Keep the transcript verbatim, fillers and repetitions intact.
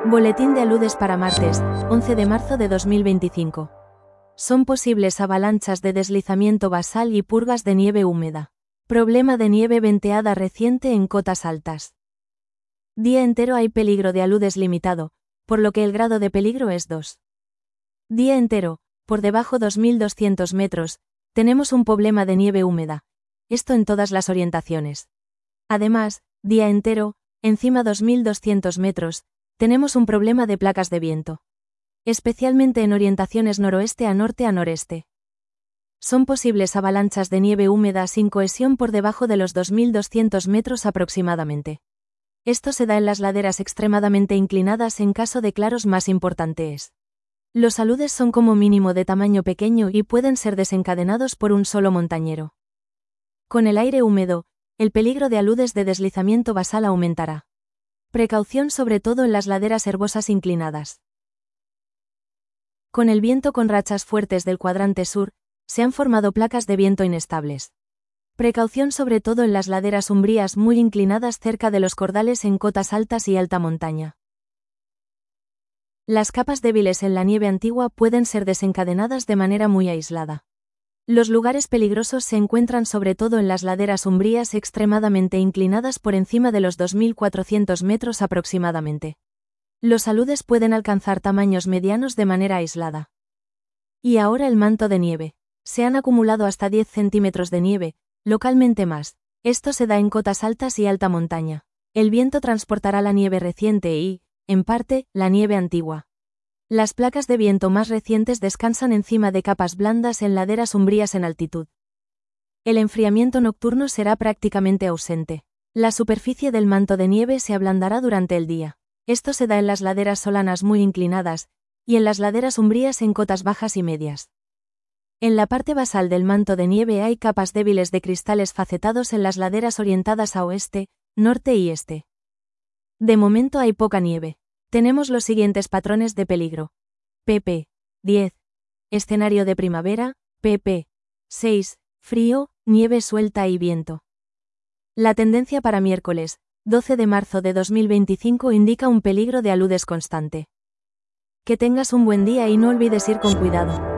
Boletín de aludes para martes, once de marzo de dos mil veinticinco. Son posibles avalanchas de deslizamiento basal y purgas de nieve húmeda. Problema de nieve venteada reciente en cotas altas. Día entero hay peligro de aludes limitado, por lo que el grado de peligro es dos. Día entero, por debajo dos mil doscientos metros, tenemos un problema de nieve húmeda. Esto en todas las orientaciones. Además, día entero, encima dos mil doscientos metros, tenemos un problema de placas de viento. Especialmente en orientaciones noroeste a norte a noreste. Son posibles avalanchas de nieve húmeda sin cohesión por debajo de los dos mil doscientos metros aproximadamente. Esto se da en las laderas extremadamente inclinadas en caso de claros más importantes. Los aludes son como mínimo de tamaño pequeño y pueden ser desencadenados por un solo montañero. Con el aire húmedo, el peligro de aludes de deslizamiento basal aumentará. Precaución sobre todo en las laderas herbosas inclinadas. Con el viento con rachas fuertes del cuadrante sur, se han formado placas de viento inestables. Precaución sobre todo en las laderas umbrías muy inclinadas cerca de los cordales en cotas altas y alta montaña. Las capas débiles en la nieve antigua pueden ser desencadenadas de manera muy aislada. Los lugares peligrosos se encuentran sobre todo en las laderas umbrías extremadamente inclinadas por encima de los dos mil cuatrocientos metros aproximadamente. Los aludes pueden alcanzar tamaños medianos de manera aislada. Y ahora el manto de nieve. Se han acumulado hasta diez centímetros de nieve, localmente más. Esto se da en cotas altas y alta montaña. El viento transportará la nieve reciente y, en parte, la nieve antigua. Las placas de viento más recientes descansan encima de capas blandas en laderas umbrías en altitud. El enfriamiento nocturno será prácticamente ausente. La superficie del manto de nieve se ablandará durante el día. Esto se da en las laderas solanas muy inclinadas, y en las laderas umbrías en cotas bajas y medias. En la parte basal del manto de nieve hay capas débiles de cristales facetados en las laderas orientadas a oeste, norte y este. De momento hay poca nieve. Tenemos los siguientes patrones de peligro. pp. diez. Escenario de primavera. pp. seis. Frío, nieve suelta y viento. La tendencia para miércoles, doce de marzo de dos mil veinticinco indica un peligro de aludes constante. Que tengas un buen día y no olvides ir con cuidado.